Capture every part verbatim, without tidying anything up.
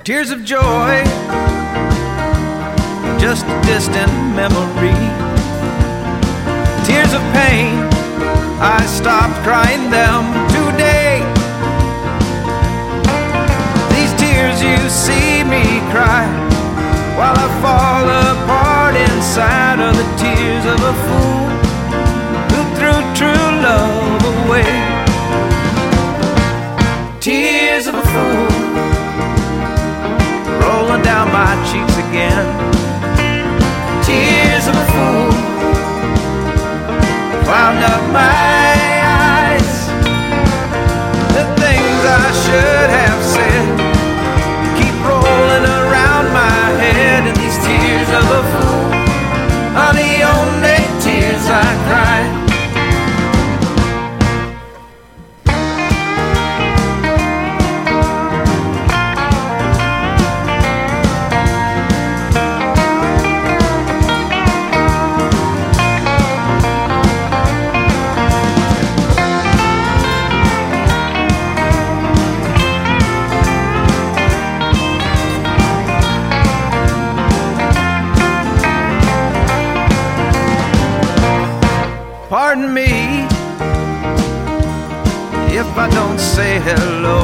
Tears of joy, just a distant memory. Tears of pain, I stopped crying them today. These tears you see me cry while I fall apart inside are the tears of a fool who threw true love away. Tears of a fool rolling down my cheeks again. Tears of a fool clouding up my eyes. The things I should have said keep rolling around my head, and these tears of a fool are the only tears I cry. Pardon me if I don't say hello.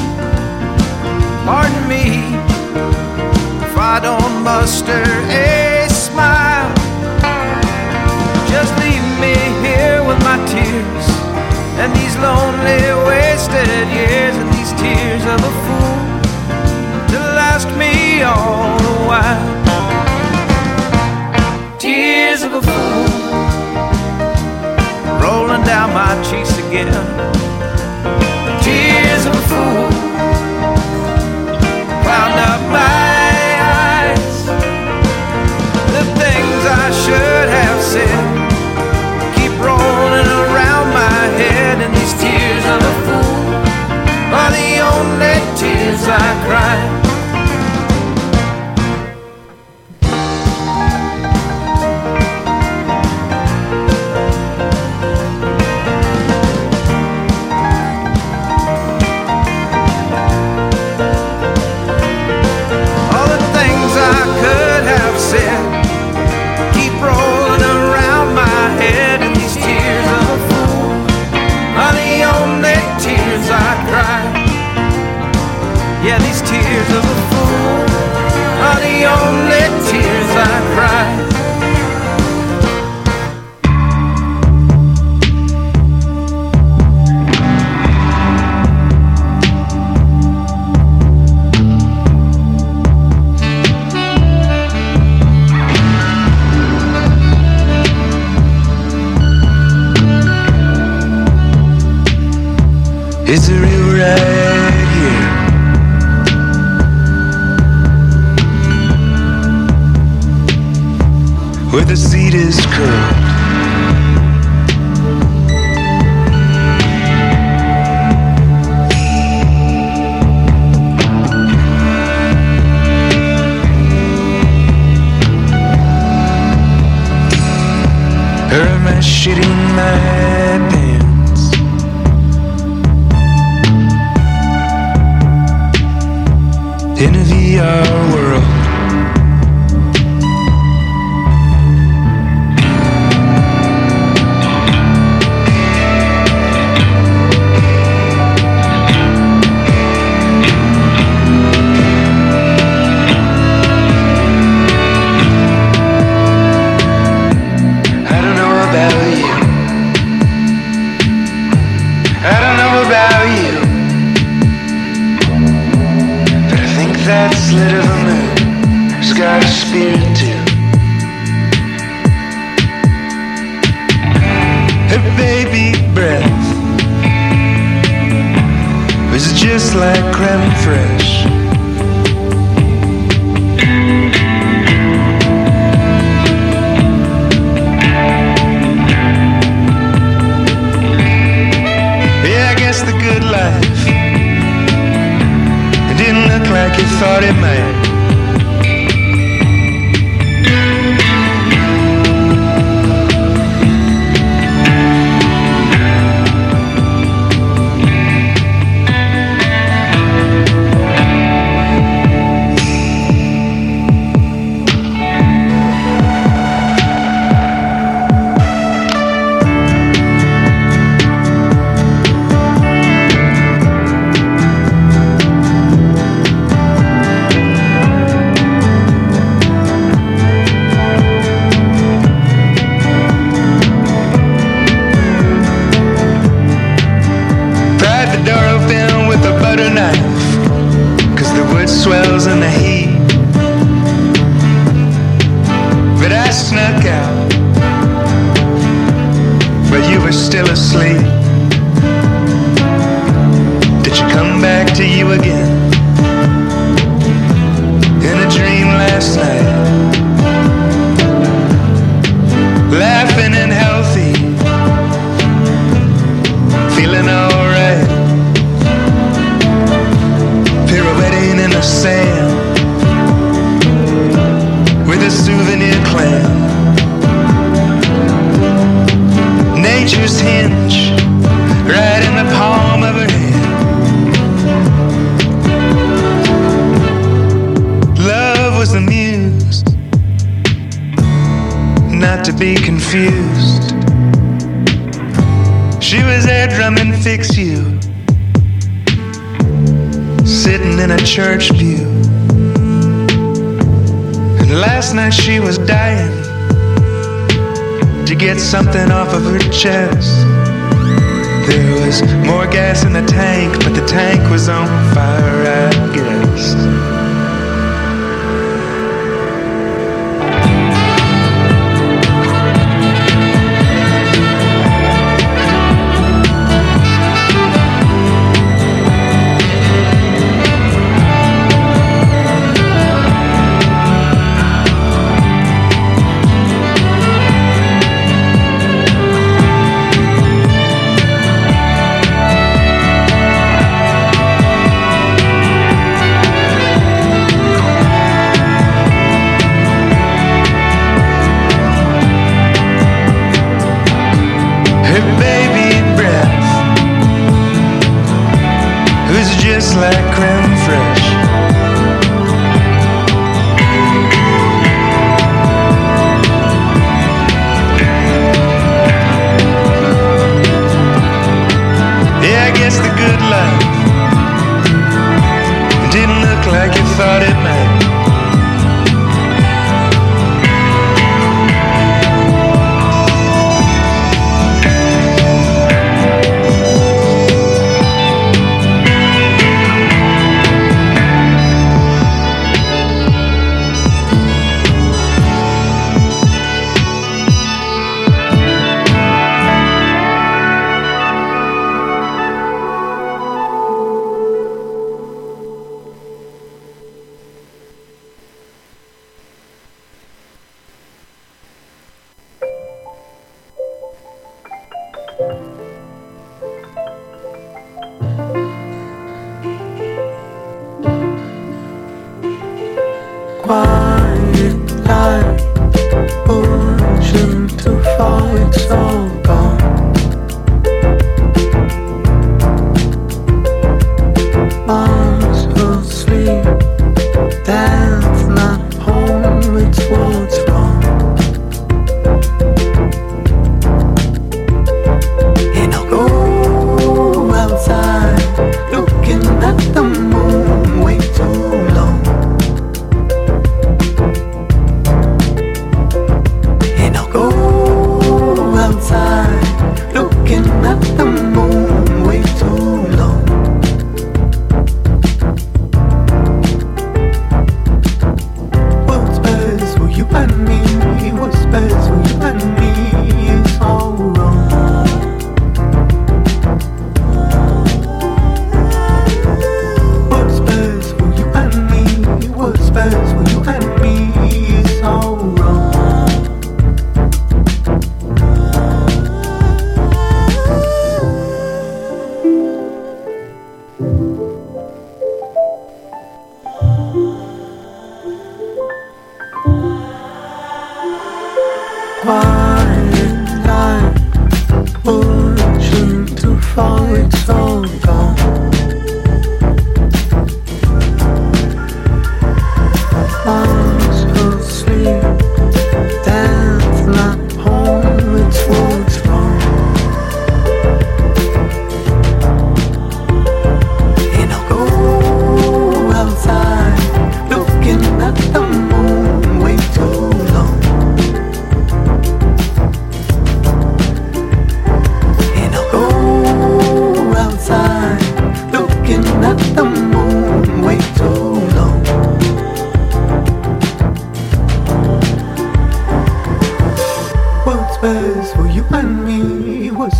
Pardon me if I don't muster a smile. Just leave me here with my tears and these lonely wasted years, and these tears of a fool to last me all the while. Tears of a fool rolling down my cheeks again. Tears of a fool clouding up my eyes. The things I should have said keep rolling around my head, and these tears of a fool are the only tears I cry. Keep rolling around my head, and these tears of a fool are the only tears I cry. Yeah, these tears of a fool are the only tears I cry. It's a river right here, where the seed is curled. Or am I shitting my pants? In a V R world, I don't know about you. I don't know about you. That slit of a moon has got a spirit too. Her baby breath was just like creme fraiche. Yeah, I guess the good life didn't look like you thought it might. wood swells in the heat. But I snuck out, but you were still asleep. Did you come back to you again in a dream last night? Laughing and healthy, feeling alright, pirouetting in the sand with a souvenir clan. Nature's hinge right in the palm of her hand. Love was the muse, not to be confused. She was there drumming Fix You, sitting in a church pew. And last night she was dying to get something off of her chest. There was more gas in the tank, but the tank was on fire, I guess. Just like creme fraiche. Yeah, I guess the good life didn't look like you thought it might. Quiet light, ocean to fall, it's all gone. Arms asleep, dance not home, it's what's wrong. And I'll go outside, looking at the moon way too long. Outside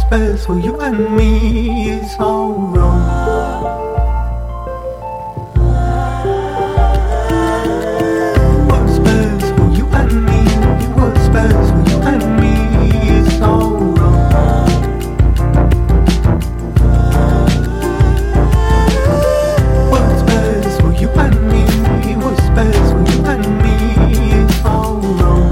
best for you and me is all wrong. What's best for you and me, what's best for you and me is all wrong. What's best for you and me, what's best for you and me is all wrong.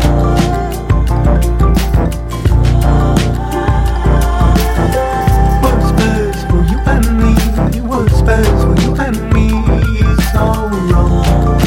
What's best for you and me, what's best for you and me is all wrong.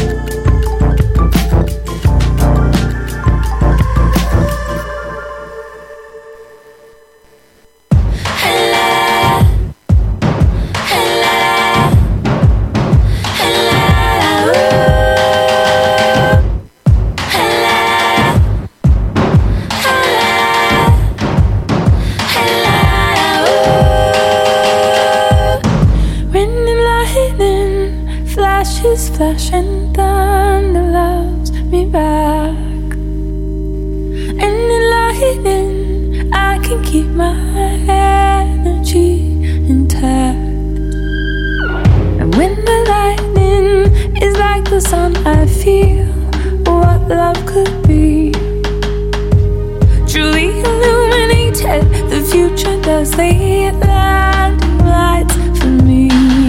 Flash and thunder loves me back, and in lightning I can keep my energy intact. And when the lightning is like the sun, I feel what love could be. Truly illuminated, the future does lead landing lights for me.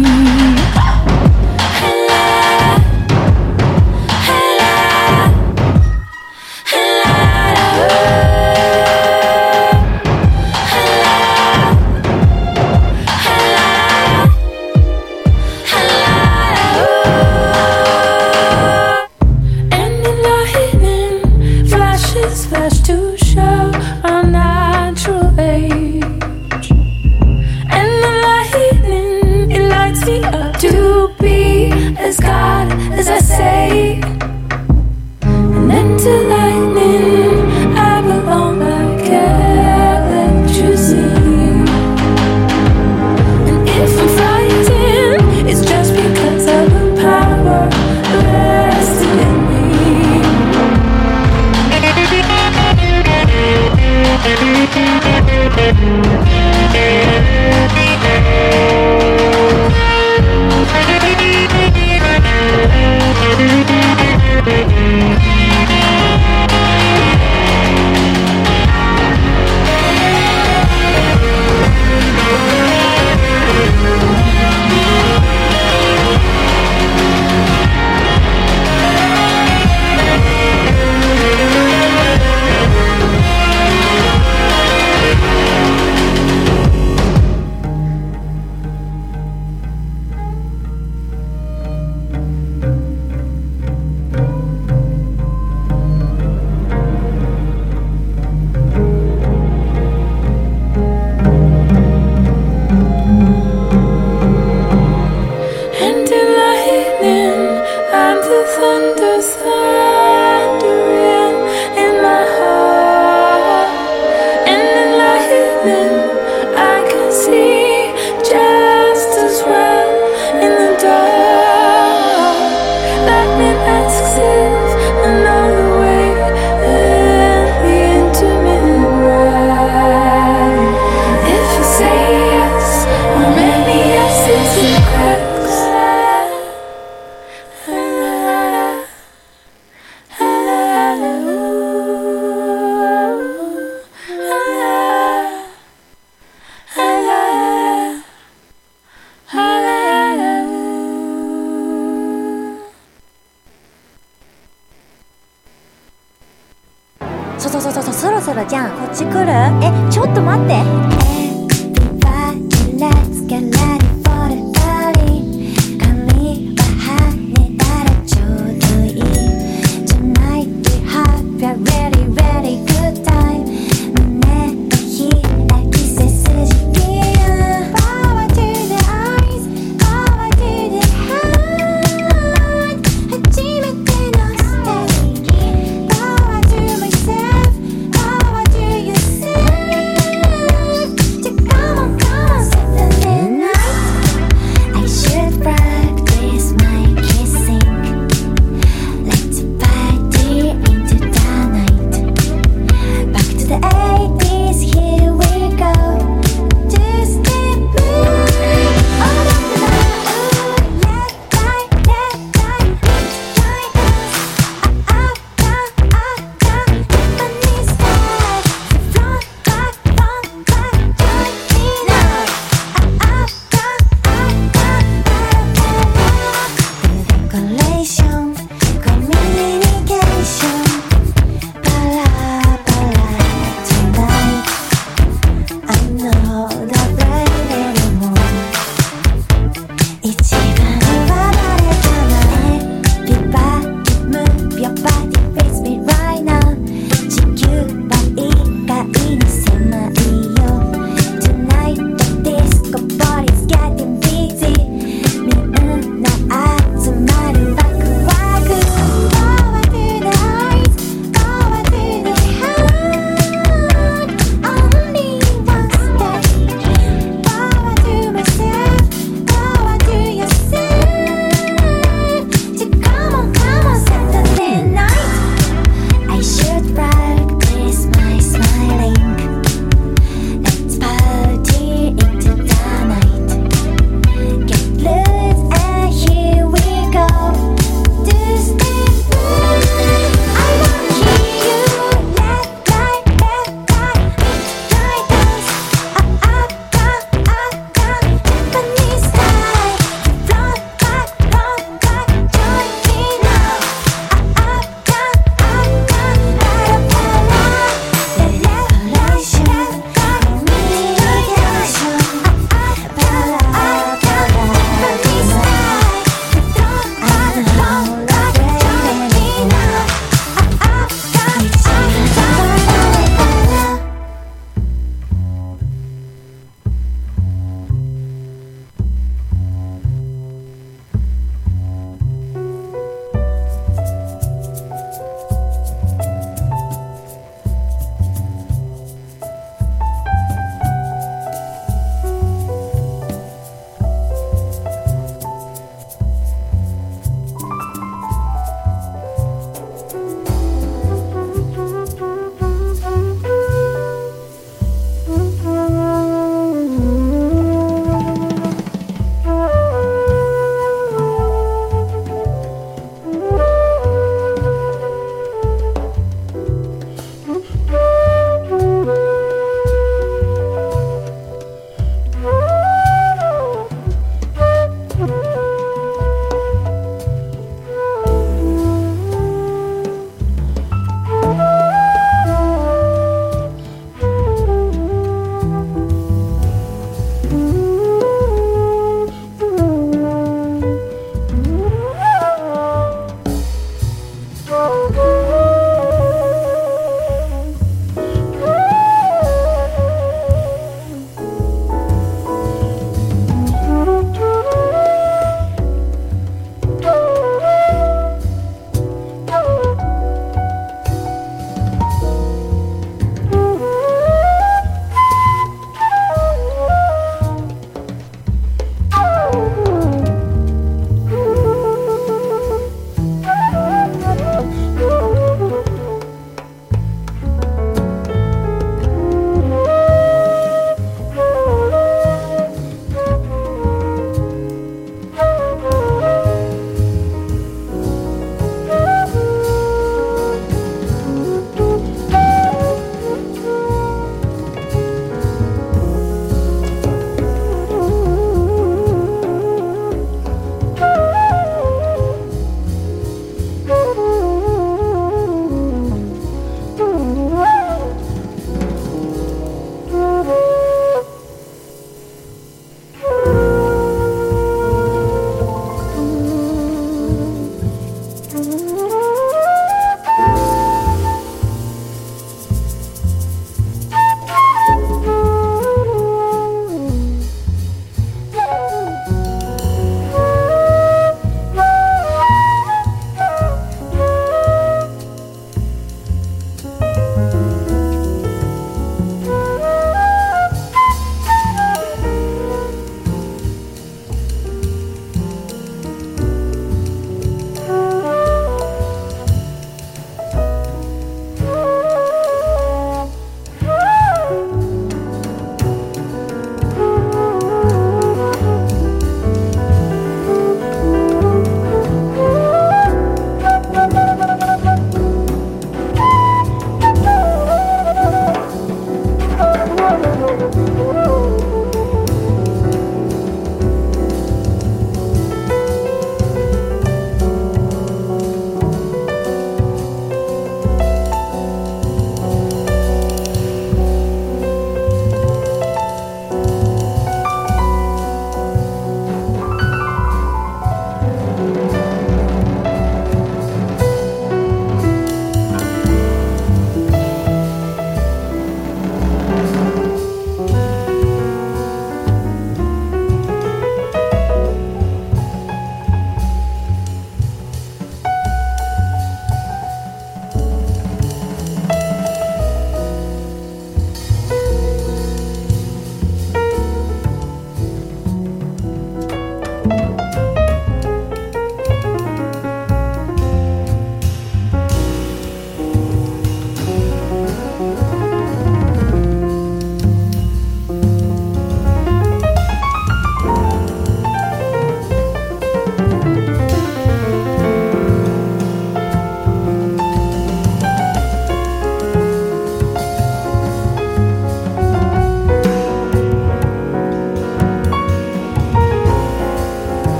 Flash to show our natural age, and the lightning, it lights me up to be as God as I say. And then to lightning I belong like electricity. And if I'm frightened, it's just because of the power vested in me. To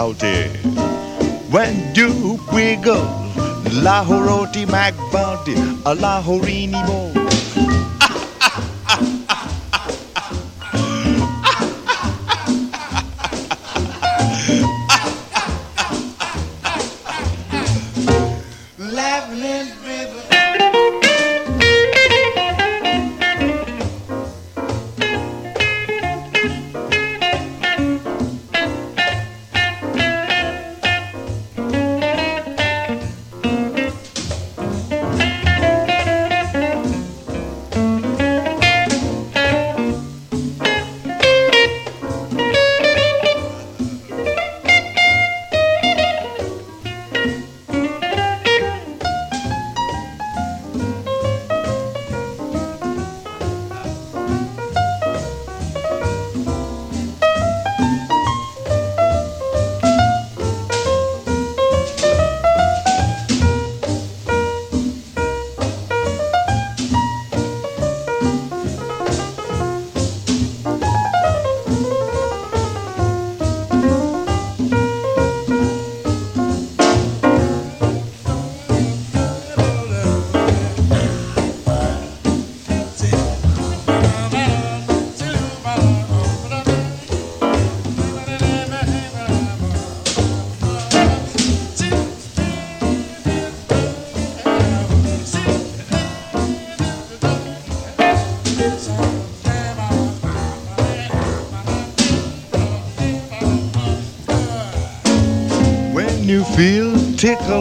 County. When you wiggle, Lahoroti Magbandi, a Lahorini Mo. Feel tickle